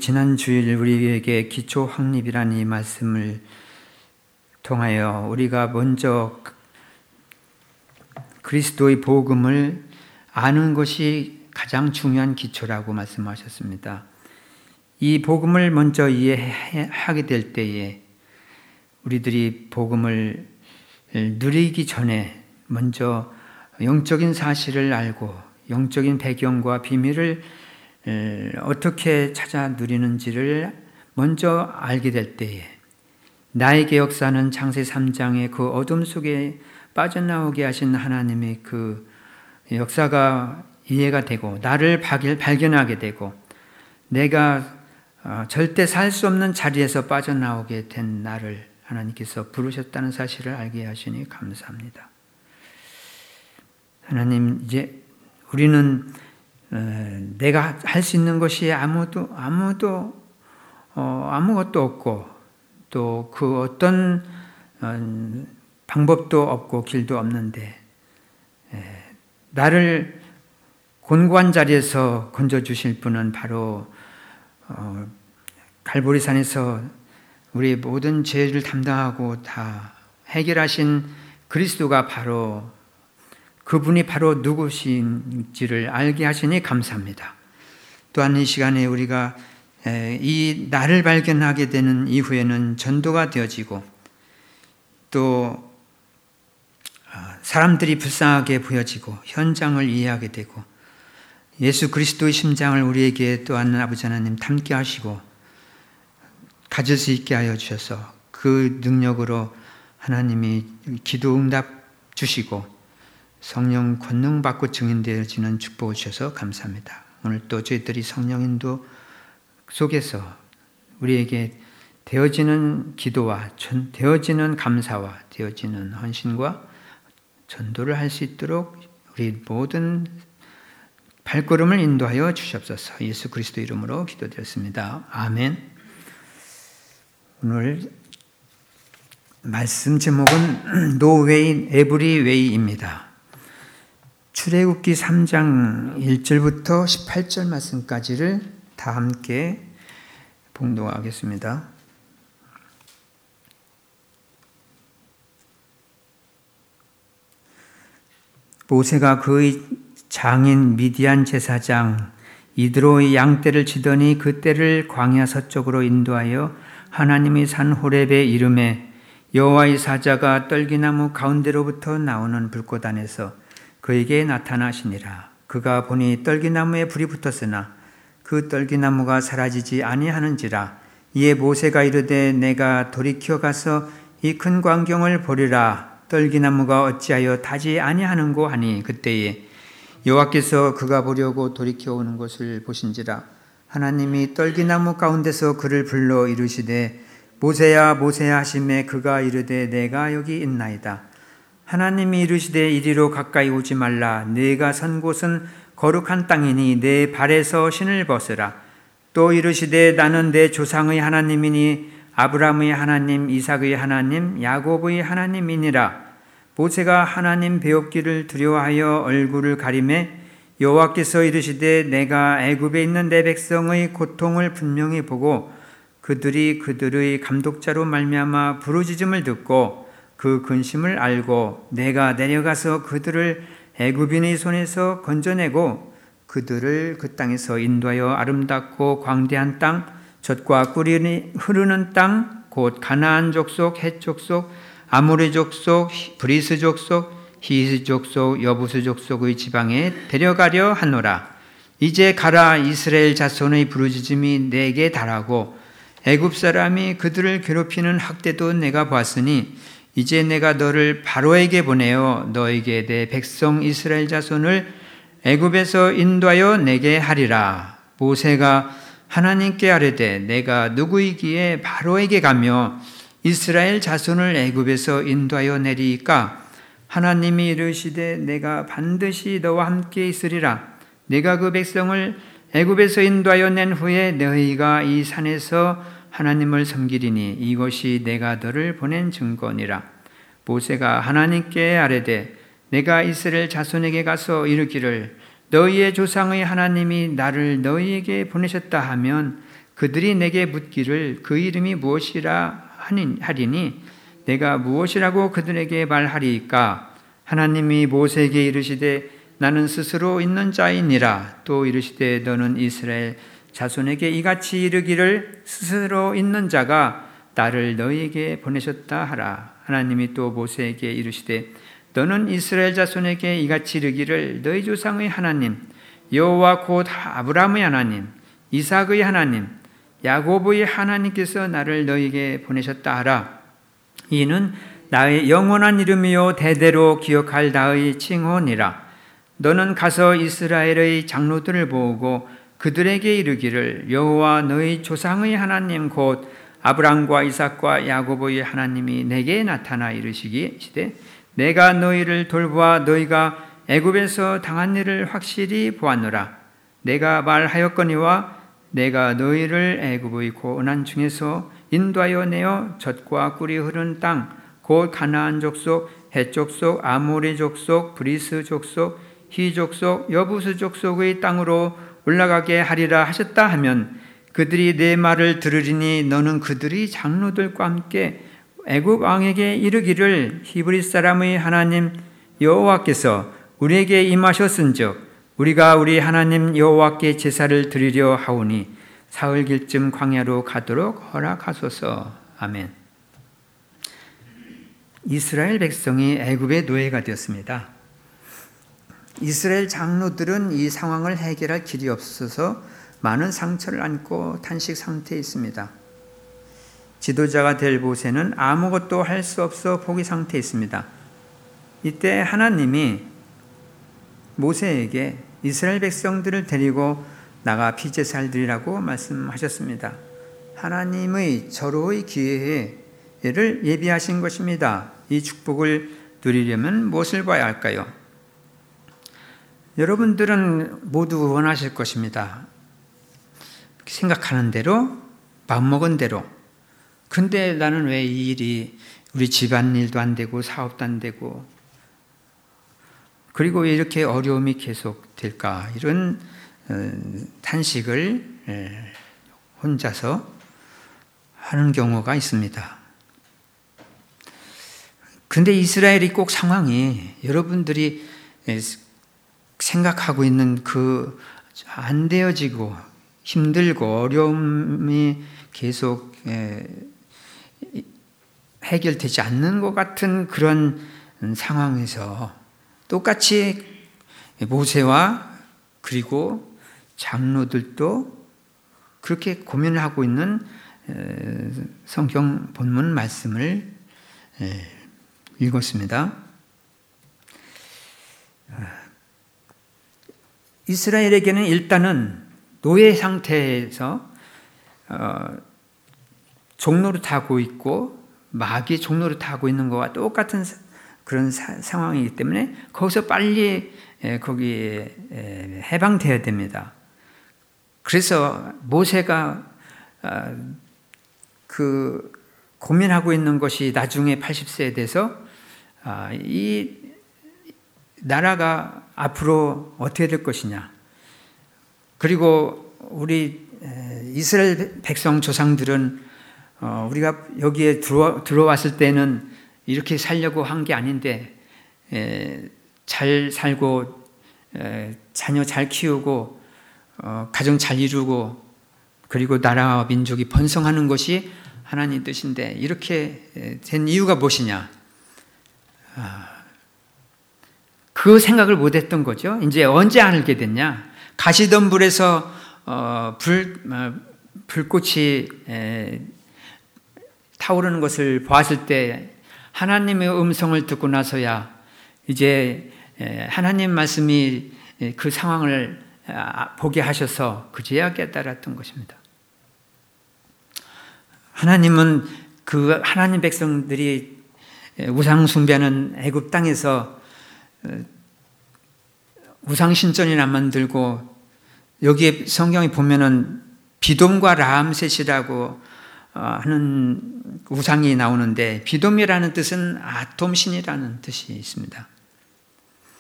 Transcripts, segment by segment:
지난 주일 우리에게 기초 확립이라는 이 말씀을 통하여 우리가 먼저 그리스도의 복음을 아는 것이 가장 중요한 기초라고 말씀하셨습니다. 이 복음을 먼저 이해하게 될 때에 우리들이 복음을 누리기 전에 먼저 영적인 사실을 알고 영적인 배경과 비밀을 어떻게 찾아 누리는지를 먼저 알게 될 때에 나에게 역사는 창세 3장의 그 어둠 속에 빠져나오게 하신 하나님의 그 역사가 이해가 되고 나를 발견하게 되고 내가 절대 살 수 없는 자리에서 빠져나오게 된 나를 하나님께서 부르셨다는 사실을 알게 하시니 감사합니다. 하나님, 이제 우리는 내가 할 수 있는 것이 아무것도 없고 또 그 어떤 방법도 없고 길도 없는데 나를 곤고한 자리에서 건져주실 분은 바로 갈보리산에서 우리의 모든 죄를 담당하고 다 해결하신 그리스도가 바로 그분이 바로 누구신지를 알게 하시니 감사합니다. 또한 이 시간에 우리가 이 나를 발견하게 되는 이후에는 전도가 되어지고 또 사람들이 불쌍하게 보여지고 현장을 이해하게 되고 예수 그리스도의 심장을 우리에게 또한 아버지 하나님 담게 하시고 가질 수 있게 하여 주셔서 그 능력으로 하나님이 기도 응답 주시고 성령 권능받고 증인되어지는 축복을 주셔서 감사합니다. 오늘 또 저희들이 성령 인도 속에서 우리에게 되어지는 기도와 되어지는 감사와 되어지는 헌신과 전도를 할 수 있도록 우리 모든 발걸음을 인도하여 주시옵소서. 예수 그리스도 이름으로 기도드렸습니다. 아멘. 오늘 말씀 제목은 No way, every way입니다. 출애굽기 3장 1절부터 18절 말씀까지를 다 함께 봉독하겠습니다. 모세가 그의 장인 미디안 제사장 이드로의 양떼를 치더니 그 떼를 광야 서쪽으로 인도하여 하나님의 산 호렙에 이르매 여호와의 사자가 떨기나무 가운데로부터 나오는 불꽃 안에서 그에게 나타나시니라. 그가 보니 떨기나무에 불이 붙었으나 그 떨기나무가 사라지지 아니하는지라. 이에 모세가 이르되 내가 돌이켜 가서 이 큰 광경을 보리라. 떨기나무가 어찌하여 타지 아니하는고 하니 그때에 여호와께서 그가 보려고 돌이켜 오는 것을 보신지라. 하나님이 떨기나무 가운데서 그를 불러 이르시되 모세야 모세야 하시매 그가 이르되 내가 여기 있나이다. 하나님이 이르시되 이리로 가까이 오지 말라. 네가 선 곳은 거룩한 땅이니 내 발에서 신을 벗으라. 또 이르시되 나는 내 조상의 하나님이니 아브라함의 하나님, 이삭의 하나님, 야곱의 하나님이니라. 모세가 하나님 배웁기를 두려워하여 얼굴을 가리매 여호와께서 이르시되 내가 애굽에 있는 내 백성의 고통을 분명히 보고 그들이 그들의 감독자로 말미암아 부르짖음을 듣고 그 근심을 알고 내가 내려가서 그들을 애굽인의 손에서 건져내고 그들을 그 땅에서 인도하여 아름답고 광대한 땅, 젖과 꿀이 흐르는 땅, 곧 가나안 족속, 헷 족속, 아모리 족속, 브리스 족속, 히스 족속, 여부스 족속의 지방에 데려가려 하노라. 이제 가라. 이스라엘 자손의 부르짖음이 내게 달하고 애굽 사람이 그들을 괴롭히는 학대도 내가 보았으니 이제 내가 너를 바로에게 보내어 너에게 내 백성 이스라엘 자손을 애굽에서 인도하여 내게 하리라. 모세가 하나님께 아뢰되 내가 누구이기에 바로에게 가며 이스라엘 자손을 애굽에서 인도하여 내리이까? 하나님이 이르시되 내가 반드시 너와 함께 있으리라. 내가 그 백성을 애굽에서 인도하여 낸 후에 너희가 이 산에서 하나님을 섬기리니 이것이 내가 너를 보낸 증거니라. 모세가 하나님께 아뢰되 내가 이스라엘 자손에게 가서 이르기를 너희의 조상의 하나님이 나를 너희에게 보내셨다 하면 그들이 내게 묻기를 그 이름이 무엇이라 하리니 내가 무엇이라고 그들에게 말하리이까? 하나님이 모세에게 이르시되 나는 스스로 있는 자이니라. 또 이르시되 너는 이스라엘 자손에게 이같이 이르기를 스스로 있는 자가 나를 너희에게 보내셨다 하라. 하나님이 또 모세에게 이르시되 너는 이스라엘 자손에게 이같이 이르기를 너희 조상의 하나님 여호와 곧 아브라함의 하나님 이삭의 하나님 야곱의 하나님께서 나를 너희에게 보내셨다 하라. 이는 나의 영원한 이름이요 대대로 기억할 나의 칭호니라. 너는 가서 이스라엘의 장로들을 모으고 그들에게 이르기를 여호와 너희 조상의 하나님 곧 아브람과 이삭과 야곱의 하나님이 내게 나타나 이르시기시되 내가 너희를 돌보아 너희가 애굽에서 당한 일을 확실히 보았노라. 내가 말하였거니와 내가 너희를 애굽의 고난 중에서 인도하여 내어 젖과 꿀이 흐르는 땅 곧 가나안 족속, 헷 족속, 아모리 족속, 브리스 족속, 히 족속, 여부스 족속의 땅으로 올라가게 하리라 하셨다 하면 그들이 내 말을 들으리니 너는 그들이 장로들과 함께 애굽 왕에게 이르기를 히브리 사람의 하나님 여호와께서 우리에게 임하셨은즉 우리가 우리 하나님 여호와께 제사를 드리려 하오니 사흘길쯤 광야로 가도록 허락하소서. 아멘. 이스라엘 백성이 애굽의 노예가 되었습니다. 이스라엘 장로들은 이 상황을 해결할 길이 없어서 많은 상처를 안고 탄식 상태에 있습니다. 지도자가 될 모세는 아무것도 할 수 없어 포기 상태에 있습니다. 이때 하나님이 모세에게 이스라엘 백성들을 데리고 나가 피제사를 드리라고 말씀하셨습니다. 하나님의 절호의 기회를 예비하신 것입니다. 이 축복을 누리려면 무엇을 봐야 할까요? 여러분들은 모두 원하실 것입니다. 생각하는 대로, 마음먹은 대로. 근데 나는 왜 이 일이 우리 집안 일도 안 되고 사업도 안 되고 그리고 왜 이렇게 어려움이 계속 될까? 이런 탄식을 혼자서 하는 경우가 있습니다. 근데 이스라엘이 꼭 상황이 여러분들이 생각하고 있는 그 안 되어지고 힘들고 어려움이 계속 해결되지 않는 것 같은 그런 상황에서 똑같이 모세와 그리고 장로들도 그렇게 고민을 하고 있는 성경 본문 말씀을 읽었습니다. 이스라엘에게는 일단은 노예 상태에서 종노릇하고 있고 마귀의 종노릇하고 있는 것과 똑같은 그런 상황이기 때문에 거기서 빨리 거기에 해방되어야 됩니다. 그래서 모세가 그 고민하고 있는 것이 나중에 80세에 돼서 이 나라가 앞으로 어떻게 될 것이냐. 그리고 우리 이스라엘 백성 조상들은 우리가 여기에 들어왔을 때는 이렇게 살려고 한 게 아닌데 잘 살고 자녀 잘 키우고 가정 잘 이루고 그리고 나라와 민족이 번성하는 것이 하나님 뜻인데 이렇게 된 이유가 무엇이냐? 그 생각을 못했던 거죠. 이제 언제 알게 됐냐? 가시덤불에서 불꽃이 타오르는 것을 보았을 때 하나님의 음성을 듣고 나서야 이제 하나님 말씀이 그 상황을 보게 하셔서 그제야 깨달았던 것입니다. 하나님은 그 하나님 백성들이 우상 숭배하는 애굽 땅에서 우상 신전이나 만들고 여기에 성경에 보면은 비돔과 라암셋이라고 하는 우상이 나오는데 비돔이라는 뜻은 아톰신이라는 뜻이 있습니다.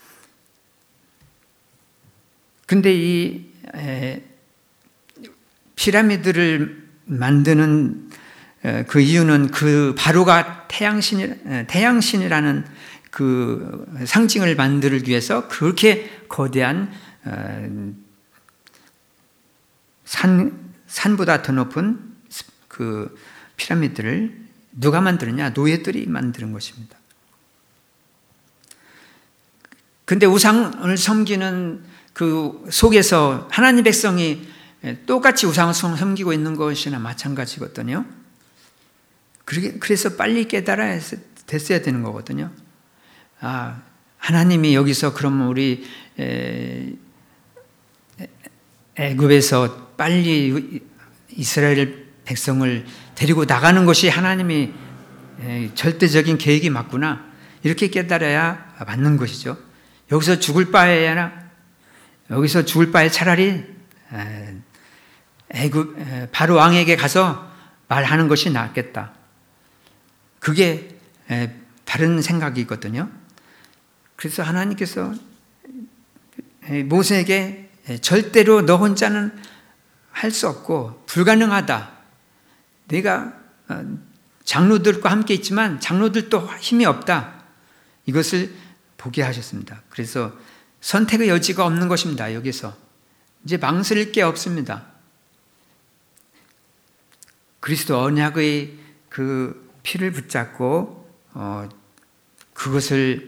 근데 이 피라미드를 만드는 그 이유는 그 바로가 태양신이라는 그 상징을 만들기 위해서 그렇게 거대한 산보다 더 높은 그 피라미드를 누가 만드느냐? 노예들이 만드는 것입니다. 근데 우상을 섬기는 그 속에서 하나님 백성이 똑같이 우상을 섬기고 있는 것이나 마찬가지거든요. 그래서 빨리 깨달아야 됐어야 되는 거거든요. 하나님이 여기서 그러면 우리 애굽에서 빨리 이스라엘 백성을 데리고 나가는 것이 하나님이 절대적인 계획이 맞구나. 이렇게 깨달아야 맞는 것이죠. 여기서 죽을 바에 차라리 바로 왕에게 가서 말하는 것이 낫겠다. 그게 다른 생각이거든요. 그래서 하나님께서 모세에게 절대로 너 혼자는 할 수 없고 불가능하다. 내가 장로들과 함께 있지만 장로들도 힘이 없다. 이것을 보게 하셨습니다. 그래서 선택의 여지가 없는 것입니다. 여기서 이제 망설일 게 없습니다. 그리스도 언약의 그 피를 붙잡고 그것을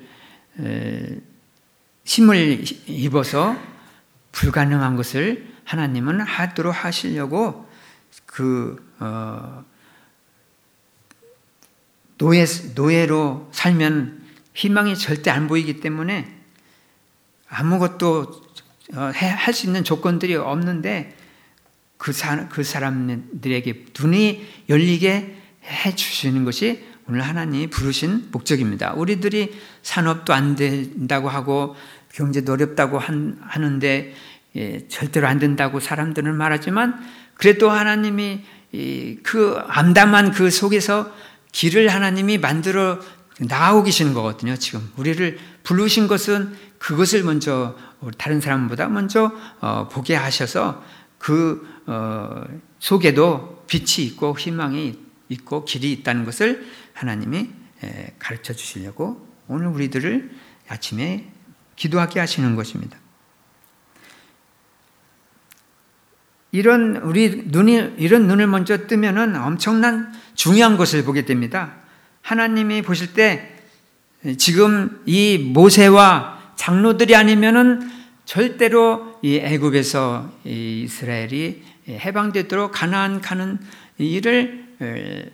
힘을 입어서 불가능한 것을 하나님은 하도록 하시려고 노예로 살면 희망이 절대 안 보이기 때문에 아무것도 할 수 있는 조건들이 없는데 그 사람들에게 눈이 열리게 해 주시는 것이 오늘 하나님이 부르신 목적입니다. 우리들이 산업도 안 된다고 하고 경제도 어렵다고 하는데 절대로 안 된다고 사람들은 말하지만 그래도 하나님이 그 암담한 그 속에서 길을 하나님이 만들어 나가고 계시는 거거든요. 지금 우리를 부르신 것은 그것을 먼저 다른 사람보다 먼저 보게 하셔서 그 속에도 빛이 있고 희망이 있고 길이 있다는 것을 하나님이 가르쳐 주시려고 오늘 우리들을 아침에 기도하게 하시는 것입니다. 이런 눈을 먼저 뜨면은 엄청난 중요한 것을 보게 됩니다. 하나님이 보실 때 지금 이 모세와 장로들이 아니면은 절대로 이 애굽에서 이 이스라엘이 해방되도록 가나안 가는 일을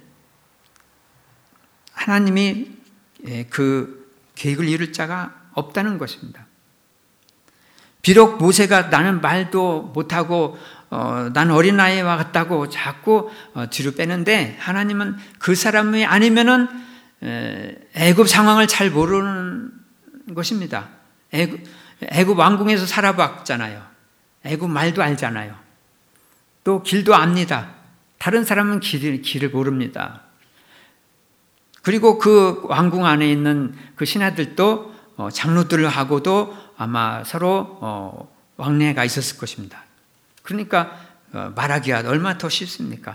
하나님이 그 계획을 이룰 자가 없다는 것입니다. 비록 모세가 나는 말도 못하고 나는 어린아이와 같다고 자꾸 뒤로 빼는데 하나님은 그 사람이 아니면은 애굽 상황을 잘 모르는 것입니다. 애굽 왕궁에서 살아봤잖아요. 애굽 말도 알잖아요. 또 길도 압니다. 다른 사람은 길을 모릅니다. 그리고 그 왕궁 안에 있는 그 신하들도 장로들하고도 아마 서로 왕래가 있었을 것입니다. 그러니까 말하기가 얼마나 더 쉽습니까?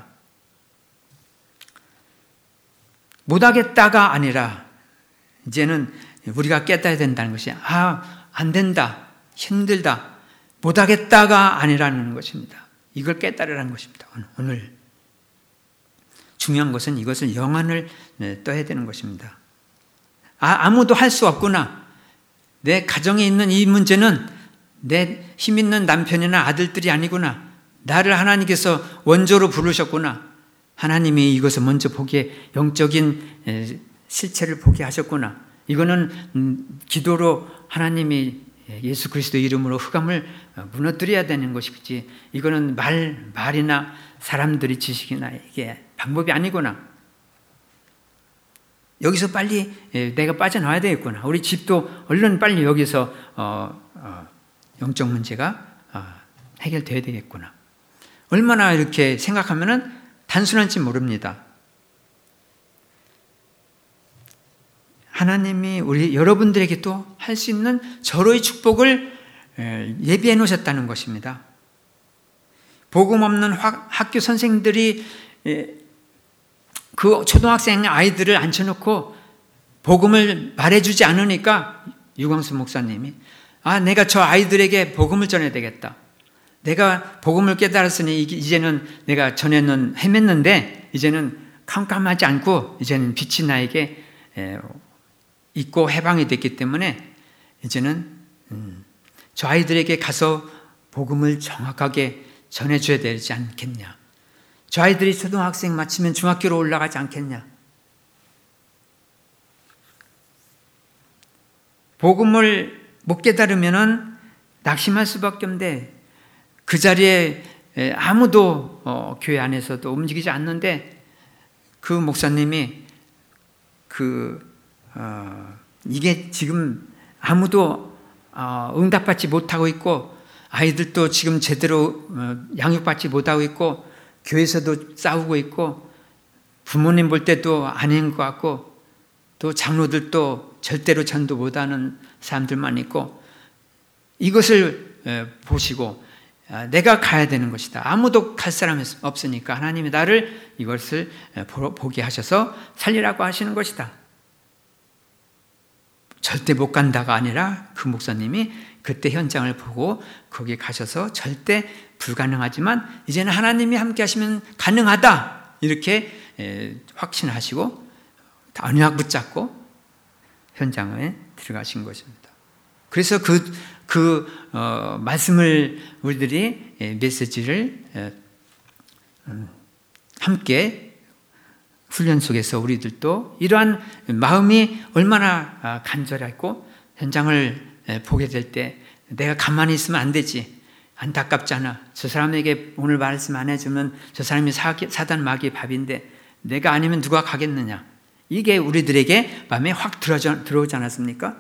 못하겠다가 아니라 이제는 우리가 깨달아야 된다는 것이 안 된다, 힘들다, 못하겠다가 아니라는 것입니다. 이걸 깨달으라는 것입니다. 오늘 중요한 것은 이것을 영안을 떠야 되는 것입니다. 아무도 할 수 없구나. 내 가정에 있는 이 문제는 내 힘 있는 남편이나 아들들이 아니구나. 나를 하나님께서 원조로 부르셨구나. 하나님이 이것을 먼저 보게 영적인 실체를 보게 하셨구나. 이거는 기도로 하나님이 예수 그리스도 이름으로 흑암을 무너뜨려야 되는 것이지 이거는 말이나 사람들의 지식이나 이게 방법이 아니구나. 여기서 빨리 내가 빠져나와야 되겠구나. 우리 집도 얼른 빨리 여기서 영적 문제가 해결돼야 되겠구나. 얼마나 이렇게 생각하면은 단순한지 모릅니다. 하나님이 우리 여러분들에게 또 할 수 있는 절호의 축복을 예비해 놓으셨다는 것입니다. 복음 없는 학교 선생들이 그 초등학생 아이들을 앉혀놓고 복음을 말해주지 않으니까 유광수 목사님이 내가 저 아이들에게 복음을 전해야 되겠다. 내가 복음을 깨달았으니 이제는 내가 전에는 헤맸는데 이제는 캄캄하지 않고 이제는 빛이 나에게 있고 해방이 됐기 때문에 이제는 저 아이들에게 가서 복음을 정확하게 전해줘야 되지 않겠냐. 저 아이들이 초등학생 마치면 중학교로 올라가지 않겠냐. 복음을 못 깨달으면 낙심할 수밖에 없는데 그 자리에 아무도 교회 안에서도 움직이지 않는데 그 목사님이 이게 지금 아무도 응답받지 못하고 있고 아이들도 지금 제대로 양육받지 못하고 있고 교회에서도 싸우고 있고 부모님 볼 때도 아닌 것 같고 또 장로들도 절대로 전도 못하는 사람들만 있고 이것을 보시고 내가 가야 되는 것이다. 아무도 갈 사람이 없으니까 하나님이 나를 이것을 보게 하셔서 살리라고 하시는 것이다. 절대 못 간다가 아니라 그 목사님이 그때 현장을 보고 거기에 가셔서 절대 불가능하지만 이제는 하나님이 함께 하시면 가능하다. 이렇게 확신하시고 언약 붙잡고 현장에 들어가신 것입니다. 그래서 말씀을 우리들이 메시지를 함께 훈련 속에서 우리들도 이러한 마음이 얼마나 간절했고 현장을 보게 될 때 내가 가만히 있으면 안 되지. 안타깝잖아. 저 사람에게 오늘 말씀 안 해주면 저 사람이 사단 마귀의 밥인데 내가 아니면 누가 가겠느냐. 이게 우리들에게 마음에 확 들어오지 않았습니까?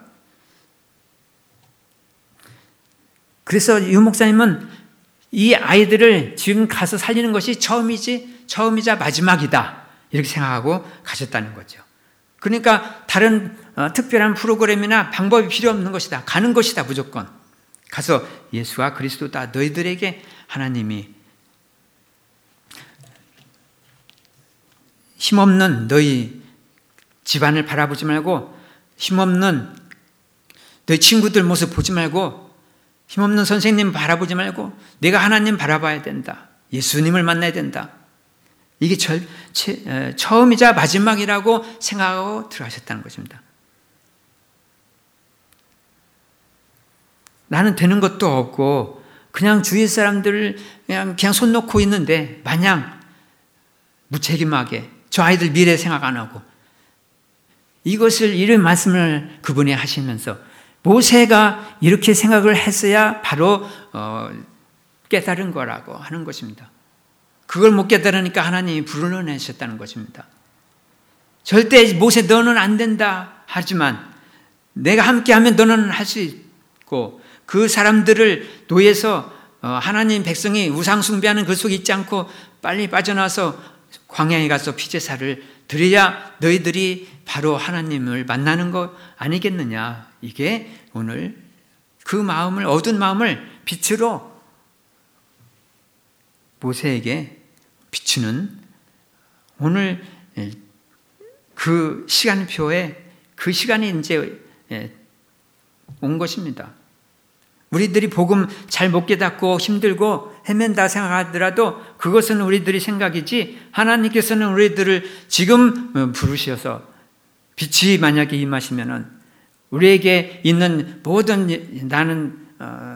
그래서 유 목사님은 이 아이들을 지금 가서 살리는 것이 처음이자 마지막이다. 이렇게 생각하고 가셨다는 거죠. 그러니까 다른 특별한 프로그램이나 방법이 필요 없는 것이다. 가는 것이다. 무조건. 가서 예수가 그리스도다. 너희들에게 하나님이 힘없는 너희 집안을 바라보지 말고 힘없는 너희 친구들 모습 보지 말고 힘없는 선생님 바라보지 말고 내가 하나님 바라봐야 된다. 예수님을 만나야 된다. 이게 처음이자 마지막이라고 생각하고 들어가셨다는 것입니다. 나는 되는 것도 없고 그냥 주위 사람들을 그냥 손 놓고 있는데 마냥 무책임하게 저 아이들 미래 생각 안 하고 이런 말씀을 그분이 하시면서 모세가 이렇게 생각을 했어야 바로 깨달은 거라고 하는 것입니다. 그걸 못 깨달으니까 하나님이 불러내셨다는 것입니다. 절대 모세 너는 안 된다 하지만 내가 함께하면 너는 할 수 있고 그 사람들을 노예에서 하나님 백성이 우상 숭배하는 그 속에 있지 않고 빨리 빠져나와서 광야에 가서 피제사를 드려야 너희들이 바로 하나님을 만나는 것 아니겠느냐. 이게 오늘 그 마음을 어두운 마음을 빛으로 모세에게 비추는 오늘 그 시간표에 그 시간이 이제 온 것입니다. 우리들이 복음 잘 못 깨닫고 힘들고 헤맨다 생각하더라도 그것은 우리들이 생각이지 하나님께서는 우리들을 지금 부르셔서 빛이 만약에 임하시면은 우리에게 있는 모든 나는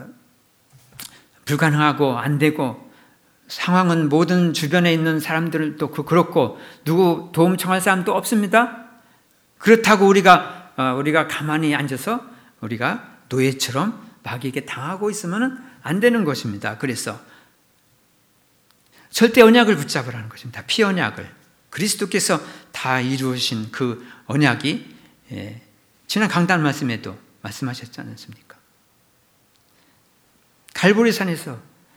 불가능하고 안 되고 상황은 모든 주변에 있는 사람들도 그렇고 누구 도움 청할 사람도 없습니다. 그렇다고 우리가 가만히 앉아서 우리가 노예처럼 마귀에게 당하고 있으면 안 되는 것입니다. 그래서 절대 언약을 붙잡으라는 것입니다. 피 언약을. 그리스도께서 다 이루신 그 언약이 지난 강단 말씀에도 말씀하셨지 않습니까? 갈보리산에서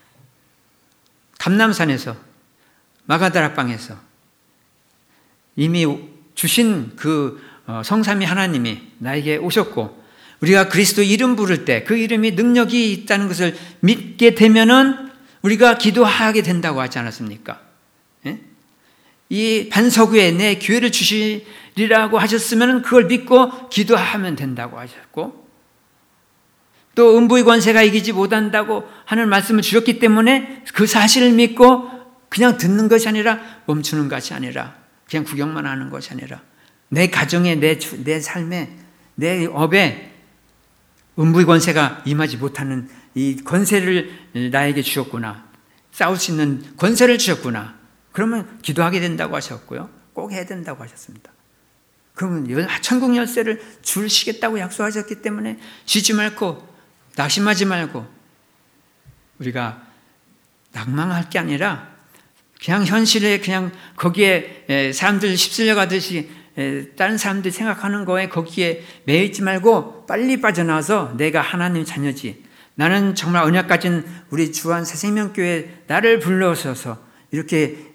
감람산에서 마가다락방에서 이미 주신 그 성삼위 하나님이 나에게 오셨고 우리가 그리스도 이름 부를 때 그 이름이 능력이 있다는 것을 믿게 되면은 우리가 기도하게 된다고 하지 않았습니까? 예? 이 반석위에 내 기회를 주시리라고 하셨으면 그걸 믿고 기도하면 된다고 하셨고, 또 음부의 권세가 이기지 못한다고 하는 말씀을 주셨기 때문에 그 사실을 믿고 그냥 듣는 것이 아니라 멈추는 것이 아니라 그냥 구경만 하는 것이 아니라 내 가정에 내 삶에 내 업에 음부의 권세가 임하지 못하는 이 권세를 나에게 주셨구나. 싸울 수 있는 권세를 주셨구나. 그러면 기도하게 된다고 하셨고요. 꼭 해야 된다고 하셨습니다. 그러면 천국 열쇠를 주시겠다고 약속하셨기 때문에 쉬지 말고 낙심하지 말고 우리가 낭망할 게 아니라 그냥 현실에 그냥 거기에 사람들 휩쓸려 가듯이 다른 사람들이 생각하는 거에 거기에 매이지 말고 빨리 빠져나와서 내가 하나님 자녀지. 나는 정말 언약 가진 우리 주한 새생명교회 나를 불러서서 이렇게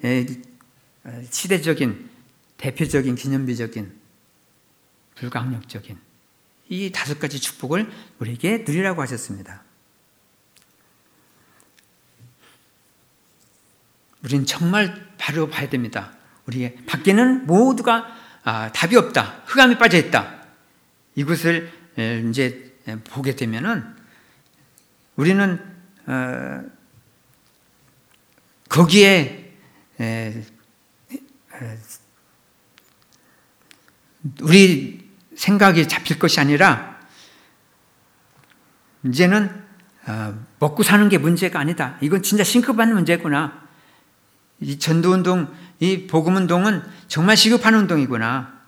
시대적인 대표적인 기념비적인 불강력적인 이 5가지 축복을 우리에게 누리라고 하셨습니다. 우리는 정말 바로 봐야 됩니다. 우리 밖에는 모두가 답이 없다. 흑암에 빠져 있다. 이것을 이제 보게 되면은 우리는 거기에 우리 생각이 잡힐 것이 아니라 이제는 먹고 사는 게 문제가 아니다. 이건 진짜 심각한 문제구나. 이 전도운동, 이 복음운동은 정말 시급한 운동이구나.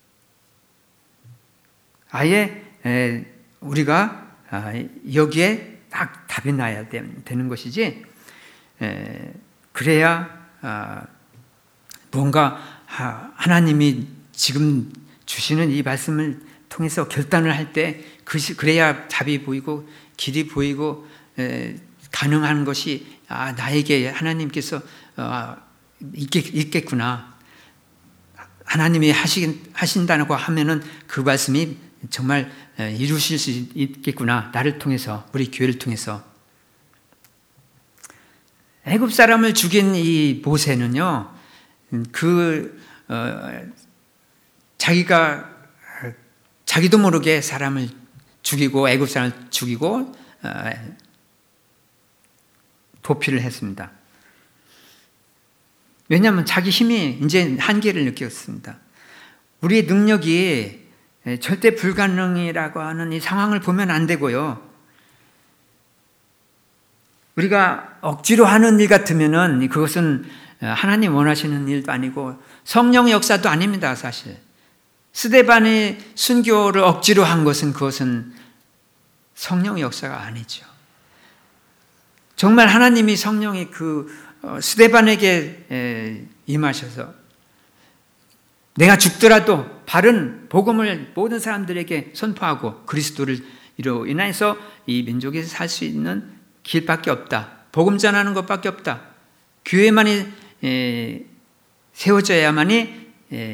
아예 우리가 여기에 딱 답이 나야 되는 것이지, 그래야 뭔가 하나님이 지금 주시는 이 말씀을 통해서 결단을 할 때 그래야 답이 보이고 길이 보이고 가능한 것이 나에게 하나님께서 있겠구나. 하나님이 하신다고 하면은 그 말씀이 정말 이루실 수 있겠구나. 나를 통해서, 우리 교회를 통해서. 애굽 사람을 죽인 이 모세는요, 자기도 모르게 사람을 죽이고 애굽 사람을 죽이고 도피를 했습니다. 왜냐하면 자기 힘이 이제 한계를 느꼈습니다. 우리의 능력이 절대 불가능이라고 하는 이 상황을 보면 안 되고요. 우리가 억지로 하는 일 같으면은 그것은 하나님 원하시는 일도 아니고 성령의 역사도 아닙니다, 사실. 스데반의 순교를 억지로 한 것은 그것은 성령의 역사가 아니죠. 정말 하나님이 성령이 스데반에게 임하셔서 내가 죽더라도 바른 복음을 모든 사람들에게 선포하고 그리스도를 이로 인해서 이 민족이 살 수 있는 길밖에 없다. 복음 전하는 것밖에 없다. 교회만이 세워져야만이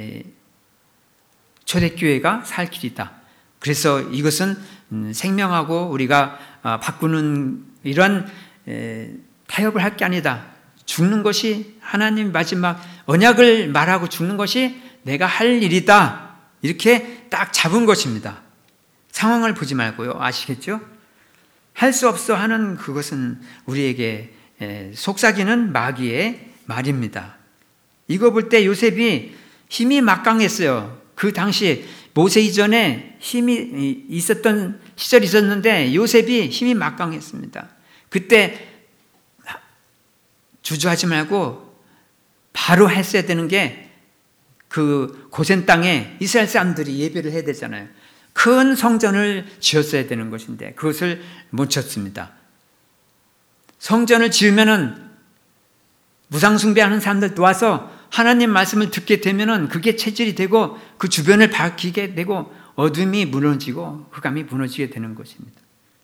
초대교회가 살 길이다. 그래서 이것은 생명하고 우리가 바꾸는 이런 타협을 할 게 아니다. 죽는 것이 하나님 마지막 언약을 말하고 죽는 것이 내가 할 일이다. 이렇게 딱 잡은 것입니다. 상황을 보지 말고요. 아시겠죠? 할 수 없어 하는 그것은 우리에게 속삭이는 마귀의 말입니다. 이거 볼 때 요셉이 힘이 막강했어요. 그 당시 모세 이전에 힘이 있었던 시절이 있었는데 요셉이 힘이 막강했습니다. 그때 주저하지 말고 바로 했어야 되는 게 그 고센 땅에 이스라엘 사람들이 예배를 해야 되잖아요. 큰 성전을 지었어야 되는 것인데 그것을 못 지었습니다. 성전을 지으면은 무상숭배하는 사람들 와서 하나님 말씀을 듣게 되면은 그게 체질이 되고 그 주변을 밝히게 되고 어둠이 무너지고 흑암이 무너지게 되는 것입니다.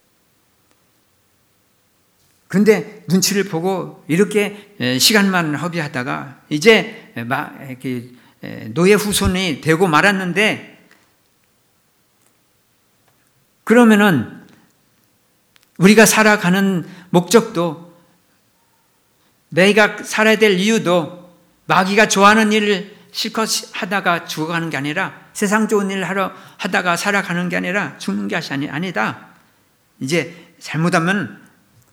그런데 눈치를 보고 이렇게 시간만 허비하다가 이제 노예 후손이 되고 말았는데 그러면은 우리가 살아가는 목적도 내가 살아야 될 이유도 마귀가 좋아하는 일을 실컷 하다가 죽어가는 게 아니라 세상 좋은 일을 하다가 살아가는 게 아니라 죽는 게 아니다. 이제 잘못하면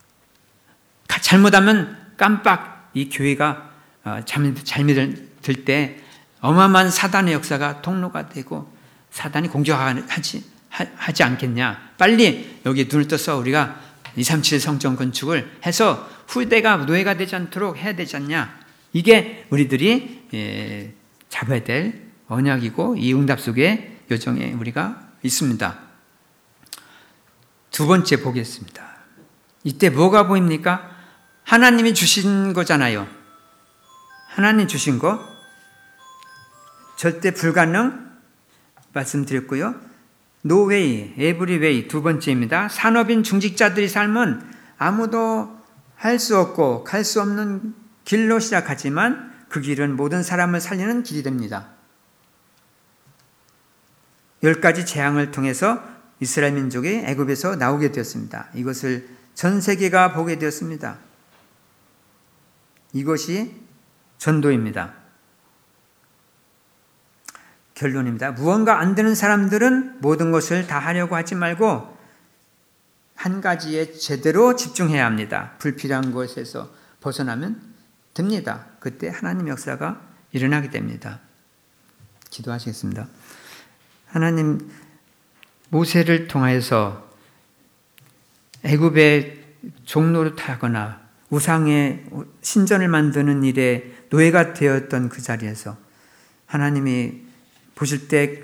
깜빡 이 교회가 잠이 들 때 어마어마한 사단의 역사가 통로가 되고 사단이 공격하지 않겠냐. 빨리 여기 눈을 떠서 우리가 237 성전 건축을 해서 후대가 노예가 되지 않도록 해야 되지 않냐. 이게 우리들이 잡아야 될 언약이고 이 응답 속에 요정에 우리가 있습니다. 두 번째 보겠습니다. 이때 뭐가 보입니까? 하나님이 주신 거잖아요. 하나님 주신 거 절대 불가능 말씀드렸고요. No way, every way 두 번째입니다. 산업인 중직자들의 삶은 아무도 할 수 없고 갈 수 없는 길로 시작하지만 그 길은 모든 사람을 살리는 길이 됩니다. 10가지 재앙을 통해서 이스라엘 민족이 애굽에서 나오게 되었습니다. 이것을 전 세계가 보게 되었습니다. 이것이 전도입니다. 결론입니다. 무언가 안 되는 사람들은 모든 것을 다 하려고 하지 말고 한 가지에 제대로 집중해야 합니다. 불필요한 것에서 벗어나면 됩니다. 그때 하나님 역사가 일어나게 됩니다. 기도하시겠습니다. 하나님, 모세를 통하여서 애굽의 종로를 타거나 우상의 신전을 만드는 일에 노예가 되었던 그 자리에서 하나님이 보실 때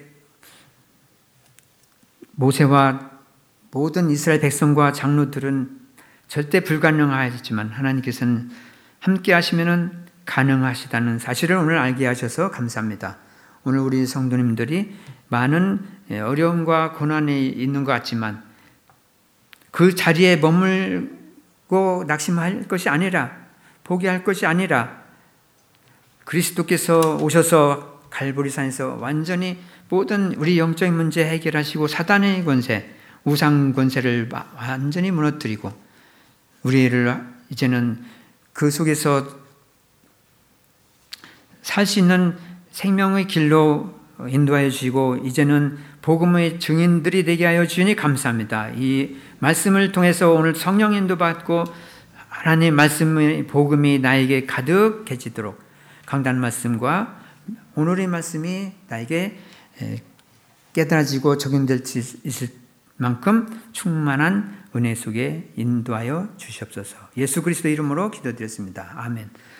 모세와 모든 이스라엘 백성과 장로들은 절대 불가능하지만 하나님께서는 함께 하시면 가능하시다는 사실을 오늘 알게 하셔서 감사합니다. 오늘 우리 성도님들이 많은 어려움과 고난이 있는 것 같지만 그 자리에 머물고 낙심할 것이 아니라 포기할 것이 아니라 그리스도께서 오셔서 갈보리산에서 완전히 모든 우리 영적인 문제 해결하시고 사단의 권세, 우상 권세를 완전히 무너뜨리고 우리를 이제는 그 속에서 살 수 있는 생명의 길로 인도하여 주시고 이제는 복음의 증인들이 되게 하여 주시니 감사합니다. 이 말씀을 통해서 오늘 성령 인도받고 하나님의 말씀의 복음이 나에게 가득해지도록 강단 말씀과 오늘의 말씀이 나에게 깨달아지고 적용될 수 있을 만큼 충만한 은혜 속에 인도하여 주시옵소서. 예수 그리스도 이름으로 기도드렸습니다. 아멘.